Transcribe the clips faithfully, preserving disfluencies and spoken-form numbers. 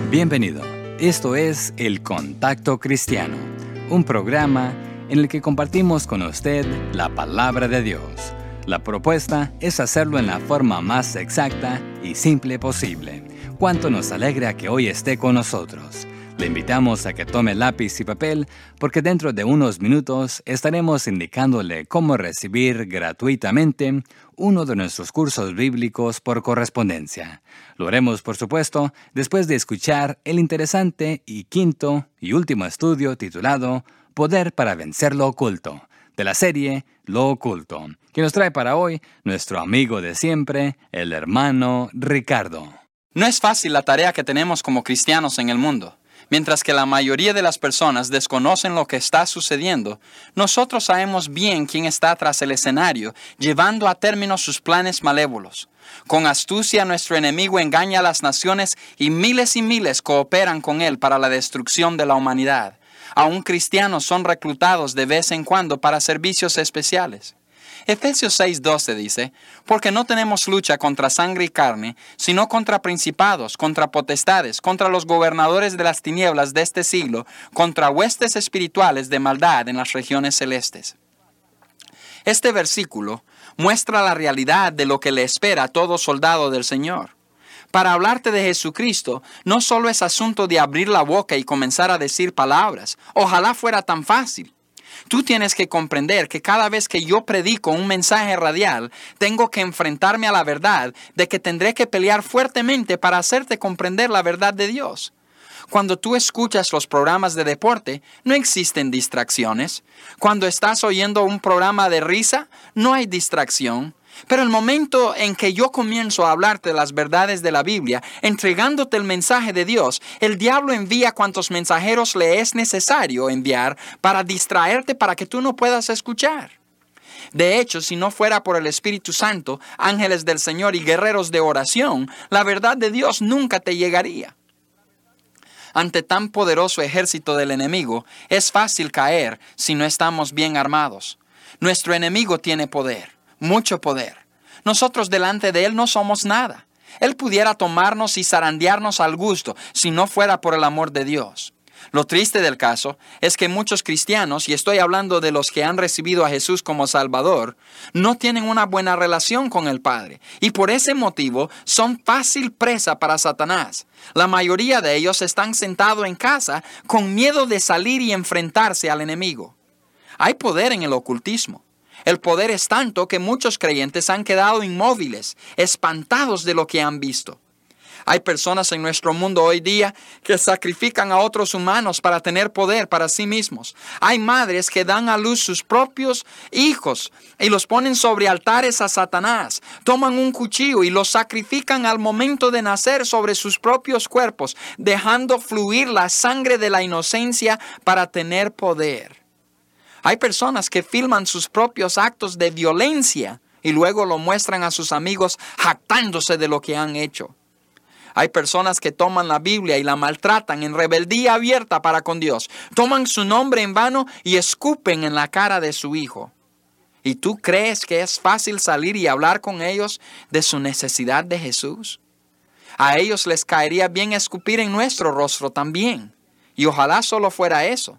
Bienvenido. Esto es El Contacto Cristiano, un programa en el que compartimos con usted la palabra de Dios. La propuesta es hacerlo en la forma más exacta y simple posible. Cuánto nos alegra que hoy esté con nosotros. Le invitamos a que tome lápiz y papel porque dentro de unos minutos estaremos indicándole cómo recibir gratuitamente uno de nuestros cursos bíblicos por correspondencia. Lo haremos, por supuesto, después de escuchar el interesante y quinto y último estudio titulado Poder para vencer lo oculto, de la serie Lo Oculto, que nos trae para hoy nuestro amigo de siempre, el hermano Ricardo. No es fácil la tarea que tenemos como cristianos en el mundo. Mientras que la mayoría de las personas desconocen lo que está sucediendo, nosotros sabemos bien quién está tras el escenario, llevando a término sus planes malévolos. Con astucia nuestro enemigo engaña a las naciones y miles y miles cooperan con él para la destrucción de la humanidad. Aún cristianos son reclutados de vez en cuando para servicios especiales. Efesios seis doce dice, porque no tenemos lucha contra sangre y carne, sino contra principados, contra potestades, contra los gobernadores de las tinieblas de este siglo, contra huestes espirituales de maldad en las regiones celestes. Este versículo muestra la realidad de lo que le espera a todo soldado del Señor. Para hablarte de Jesucristo, no solo es asunto de abrir la boca y comenzar a decir palabras. Ojalá fuera tan fácil. Tú tienes que comprender que cada vez que yo predico un mensaje radial, tengo que enfrentarme a la verdad de que tendré que pelear fuertemente para hacerte comprender la verdad de Dios. Cuando tú escuchas los programas de deporte, no existen distracciones. Cuando estás oyendo un programa de risa, no hay distracción. Pero el momento en que yo comienzo a hablarte de las verdades de la Biblia, entregándote el mensaje de Dios, el diablo envía cuantos mensajeros le es necesario enviar para distraerte para que tú no puedas escuchar. De hecho, si no fuera por el Espíritu Santo, ángeles del Señor y guerreros de oración, la verdad de Dios nunca te llegaría. Ante tan poderoso ejército del enemigo, es fácil caer si no estamos bien armados. Nuestro enemigo tiene poder. Mucho poder. Nosotros delante de Él no somos nada. Él pudiera tomarnos y zarandearnos al gusto si no fuera por el amor de Dios. Lo triste del caso es que muchos cristianos, y estoy hablando de los que han recibido a Jesús como Salvador, no tienen una buena relación con el Padre y por ese motivo son fácil presa para Satanás. La mayoría de ellos están sentados en casa con miedo de salir y enfrentarse al enemigo. Hay poder en el ocultismo. El poder es tanto que muchos creyentes han quedado inmóviles, espantados de lo que han visto. Hay personas en nuestro mundo hoy día que sacrifican a otros humanos para tener poder para sí mismos. Hay madres que dan a luz sus propios hijos y los ponen sobre altares a Satanás. Toman un cuchillo y los sacrifican al momento de nacer sobre sus propios cuerpos, dejando fluir la sangre de la inocencia para tener poder. Hay personas que filman sus propios actos de violencia y luego lo muestran a sus amigos jactándose de lo que han hecho. Hay personas que toman la Biblia y la maltratan en rebeldía abierta para con Dios. Toman su nombre en vano y escupen en la cara de su hijo. ¿Y tú crees que es fácil salir y hablar con ellos de su necesidad de Jesús? A ellos les caería bien escupir en nuestro rostro también. Y ojalá solo fuera eso.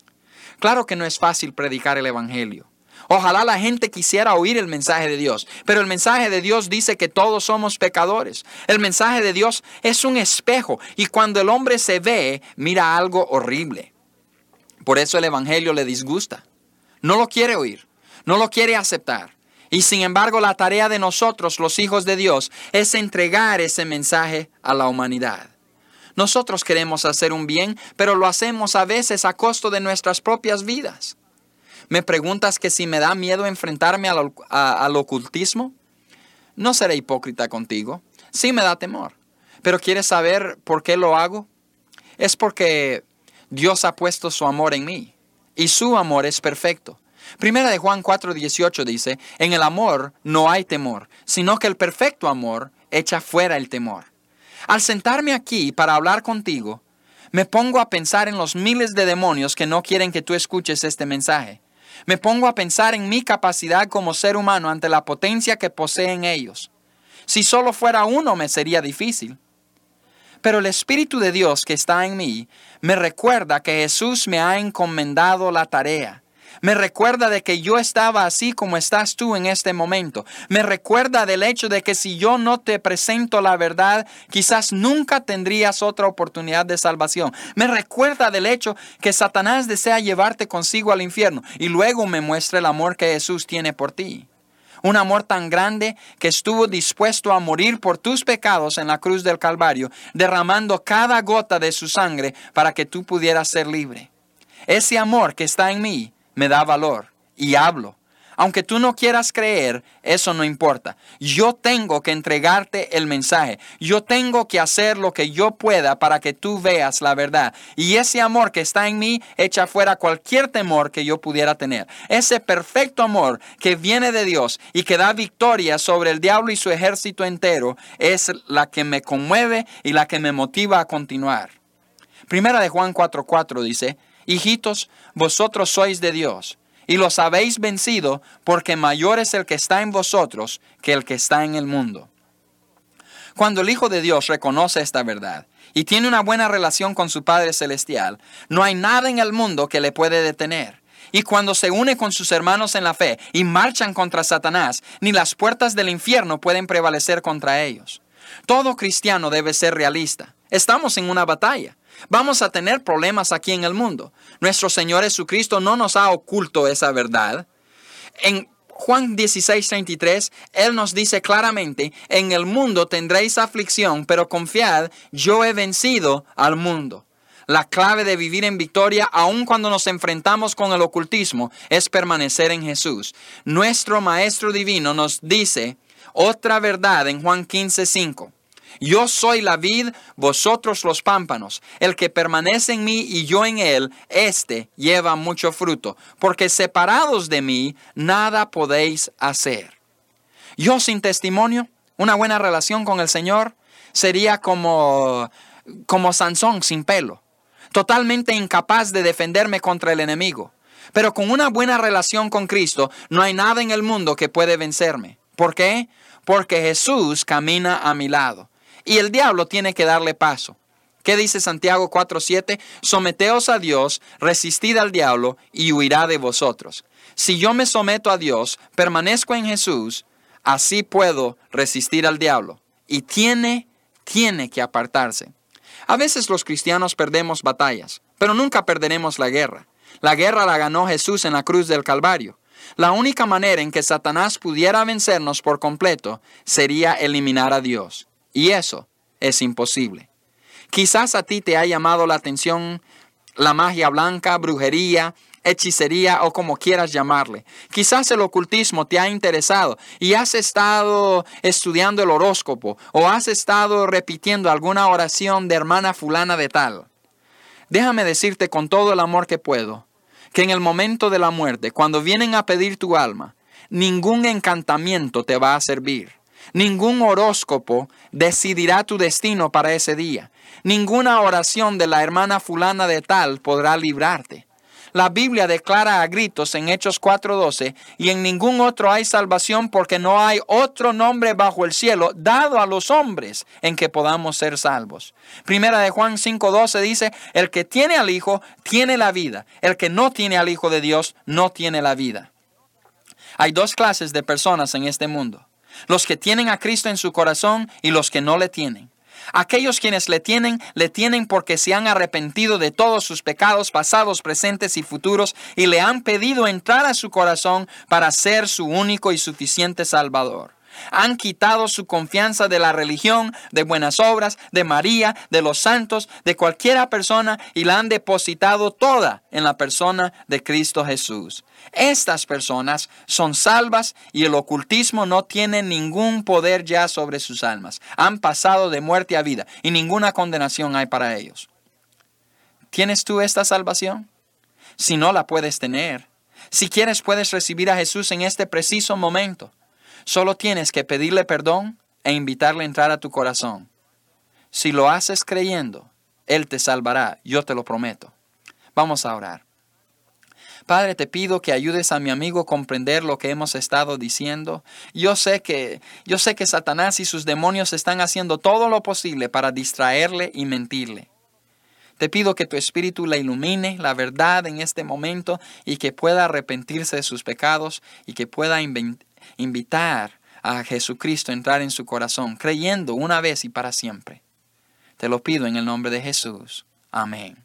Claro que no es fácil predicar el Evangelio. Ojalá la gente quisiera oír el mensaje de Dios, pero el mensaje de Dios dice que todos somos pecadores. El mensaje de Dios es un espejo y cuando el hombre se ve, mira algo horrible. Por eso el Evangelio le disgusta. No lo quiere oír, no lo quiere aceptar. Y sin embargo, la tarea de nosotros, los hijos de Dios, es entregar ese mensaje a la humanidad. Nosotros queremos hacer un bien, pero lo hacemos a veces a costo de nuestras propias vidas. ¿Me preguntas que si me da miedo enfrentarme al, a, al ocultismo? No seré hipócrita contigo. Sí me da temor. Pero ¿quieres saber por qué lo hago? Es porque Dios ha puesto su amor en mí. Y su amor es perfecto. Primera de Juan cuatro dieciocho dice, en el amor no hay temor, sino que el perfecto amor echa fuera el temor. Al sentarme aquí para hablar contigo, me pongo a pensar en los miles de demonios que no quieren que tú escuches este mensaje. Me pongo a pensar en mi capacidad como ser humano ante la potencia que poseen ellos. Si solo fuera uno me sería difícil. Pero el Espíritu de Dios que está en mí me recuerda que Jesús me ha encomendado la tarea. Me recuerda de que yo estaba así como estás tú en este momento. Me recuerda del hecho de que si yo no te presento la verdad, quizás nunca tendrías otra oportunidad de salvación. Me recuerda del hecho que Satanás desea llevarte consigo al infierno y luego me muestra el amor que Jesús tiene por ti. Un amor tan grande que estuvo dispuesto a morir por tus pecados en la cruz del Calvario, derramando cada gota de su sangre para que tú pudieras ser libre. Ese amor que está en mí me da valor y hablo. Aunque tú no quieras creer, eso no importa. Yo tengo que entregarte el mensaje. Yo tengo que hacer lo que yo pueda para que tú veas la verdad. Y ese amor que está en mí echa fuera cualquier temor que yo pudiera tener. Ese perfecto amor que viene de Dios y que da victoria sobre el diablo y su ejército entero es la que me conmueve y la que me motiva a continuar. Primera de Juan cuatro cuatro dice: hijitos, vosotros sois de Dios, y los habéis vencido, porque mayor es el que está en vosotros que el que está en el mundo. Cuando el Hijo de Dios reconoce esta verdad y tiene una buena relación con su Padre Celestial, no hay nada en el mundo que le puede detener. Y cuando se une con sus hermanos en la fe y marchan contra Satanás, ni las puertas del infierno pueden prevalecer contra ellos. Todo cristiano debe ser realista. Estamos en una batalla. Vamos a tener problemas aquí en el mundo. Nuestro Señor Jesucristo no nos ha oculto esa verdad. En Juan dieciséis treinta y tres, Él nos dice claramente: en el mundo tendréis aflicción, pero confiad, yo he vencido al mundo. La clave de vivir en victoria, aun cuando nos enfrentamos con el ocultismo, es permanecer en Jesús. Nuestro Maestro Divino nos dice otra verdad en Juan quince cinco. Yo soy la vid, vosotros los pámpanos. El que permanece en mí y yo en él, éste lleva mucho fruto, porque separados de mí, nada podéis hacer. Yo sin testimonio, una buena relación con el Señor, sería como, como Sansón sin pelo, totalmente incapaz de defenderme contra el enemigo. Pero con una buena relación con Cristo, no hay nada en el mundo que puede vencerme. ¿Por qué? Porque Jesús camina a mi lado. Y el diablo tiene que darle paso. ¿Qué dice Santiago cuatro siete? Someteos a Dios, resistid al diablo y huirá de vosotros. Si yo me someto a Dios, permanezco en Jesús, así puedo resistir al diablo. Y tiene, tiene que apartarse. A veces los cristianos perdemos batallas, pero nunca perderemos la guerra. La guerra la ganó Jesús en la cruz del Calvario. La única manera en que Satanás pudiera vencernos por completo sería eliminar a Dios. Y eso es imposible. Quizás a ti te ha llamado la atención la magia blanca, brujería, hechicería o como quieras llamarle. Quizás el ocultismo te ha interesado y has estado estudiando el horóscopo o has estado repitiendo alguna oración de hermana fulana de tal. Déjame decirte con todo el amor que puedo, que en el momento de la muerte, cuando vienen a pedir tu alma, ningún encantamiento te va a servir. Ningún horóscopo decidirá tu destino para ese día. Ninguna oración de la hermana fulana de tal podrá librarte. La Biblia declara a gritos en Hechos cuatro doce, y en ningún otro hay salvación porque no hay otro nombre bajo el cielo dado a los hombres en que podamos ser salvos. Primera de Juan cinco doce dice: el que tiene al Hijo tiene la vida. El que no tiene al Hijo de Dios no tiene la vida. Hay dos clases de personas en este mundo: los que tienen a Cristo en su corazón y los que no le tienen. Aquellos quienes le tienen, le tienen porque se han arrepentido de todos sus pecados pasados, presentes y futuros y le han pedido entrar a su corazón para ser su único y suficiente Salvador. Han quitado su confianza de la religión, de buenas obras, de María, de los santos, de cualquiera persona y la han depositado toda en la persona de Cristo Jesús. Estas personas son salvas y el ocultismo no tiene ningún poder ya sobre sus almas. Han pasado de muerte a vida y ninguna condenación hay para ellos. ¿Tienes tú esta salvación? Si no la puedes tener, si quieres puedes recibir a Jesús en este preciso momento. Solo tienes que pedirle perdón e invitarle a entrar a tu corazón. Si lo haces creyendo, Él te salvará, yo te lo prometo. Vamos a orar. Padre, te pido que ayudes a mi amigo a comprender lo que hemos estado diciendo. Yo sé que, yo sé que Satanás y sus demonios están haciendo todo lo posible para distraerle y mentirle. Te pido que tu Espíritu le ilumine la verdad en este momento y que pueda arrepentirse de sus pecados y que pueda invitar a Jesucristo a entrar en su corazón, creyendo una vez y para siempre. Te lo pido en el nombre de Jesús. Amén.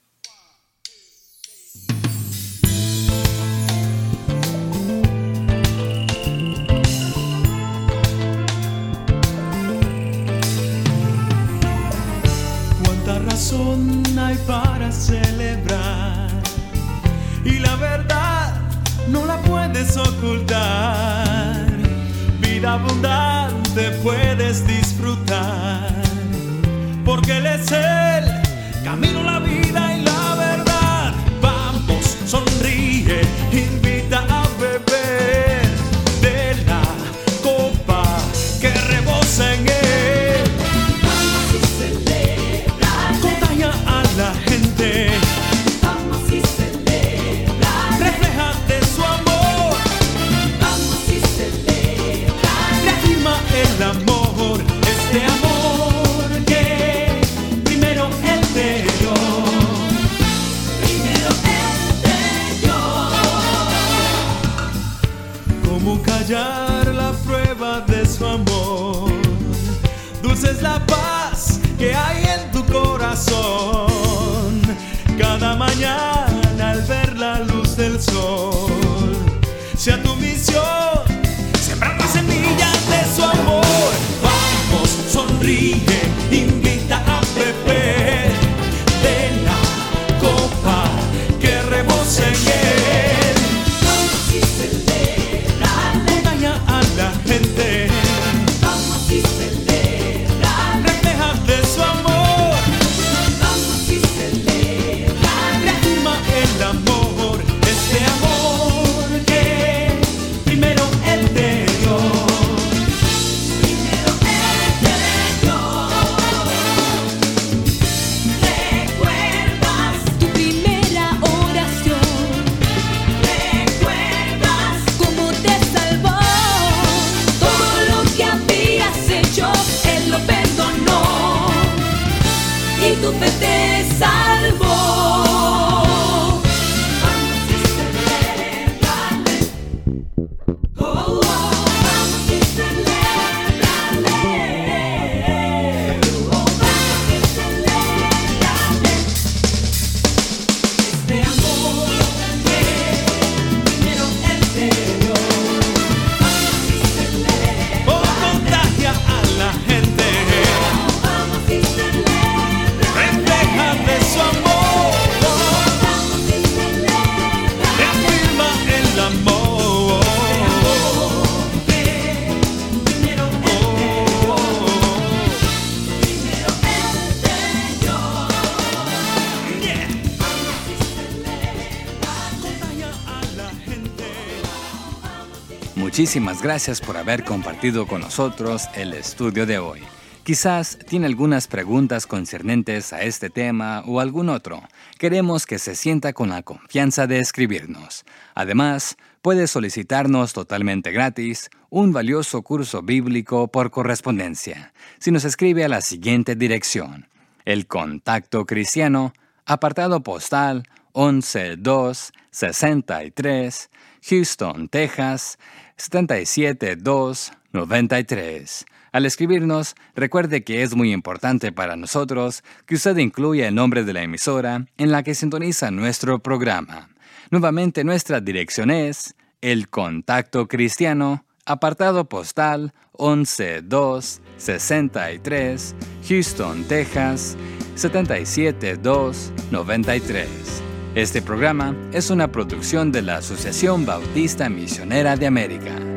Cuánta razón hay para celebrar, y la verdad no la puedes ocultar. Vida abundante puedes disfrutar, porque Él es el camino, la vida y la verdad. Vamos, sonríe, invita a beber de la copa que rebosa en Él. Vamos y celebra, Contagia a la gente, vamos y celebra, refléjate su amor, vamos y celebra, reafirma el amor, este amor que primero Él te dio. primero Él te dio. ¿Cómo callar la prueba de su amor? Dulce es la paz que hay en tu corazón. Cada mañana al ver la luz del sol, sea tu misión sembrar las semillas de su amor. Vamos, sonríe, invita a beber de la copa que rebosa en Él. Vamos y celebra, Contagia a la gente, vamos y celebra, refleja de su amor, vamos y celebra, reafirma el amor, este amor que primero Él te dio. primero Él te dio. ¿Recuerdas tu primera oración? ¿Recuerdas cómo te salvó? Todo lo que habías hecho, Él lo perdonó y tu fe te salvó. Vamos y celebrale. Oh, oh, vamos y celebrale. Oh, vamos y celebrale. Este amor que primero Él te dio. Vamos y celebrale. Oh, contagia a la gente, Vamos y celebrale. refleja de su amor, Vamos y celebrale. reafirma el amor. Primero Él te dio. Primero Él te dio. Yeah. Vamos y celebrale. Contagia a la gente. Muchísimas gracias por haber compartido con nosotros el estudio de hoy. Quizás tiene algunas preguntas concernientes a este tema o algún otro. Queremos que se sienta con la confianza de escribirnos. Además, puede solicitarnos totalmente gratis un valioso curso bíblico por correspondencia si nos escribe a la siguiente dirección: El Contacto Cristiano, apartado postal once dos sesenta y tres, Houston, Texas siete siete dos nueve tres. Al escribirnos, recuerde que es muy importante para nosotros que usted incluya el nombre de la emisora en la que sintoniza nuestro programa. Nuevamente, nuestra dirección es El Contacto Cristiano, apartado postal once dos sesenta y tres, Houston, Texas siete siete dos nueve tres. Este programa es una producción de la Asociación Bautista Misionera de América.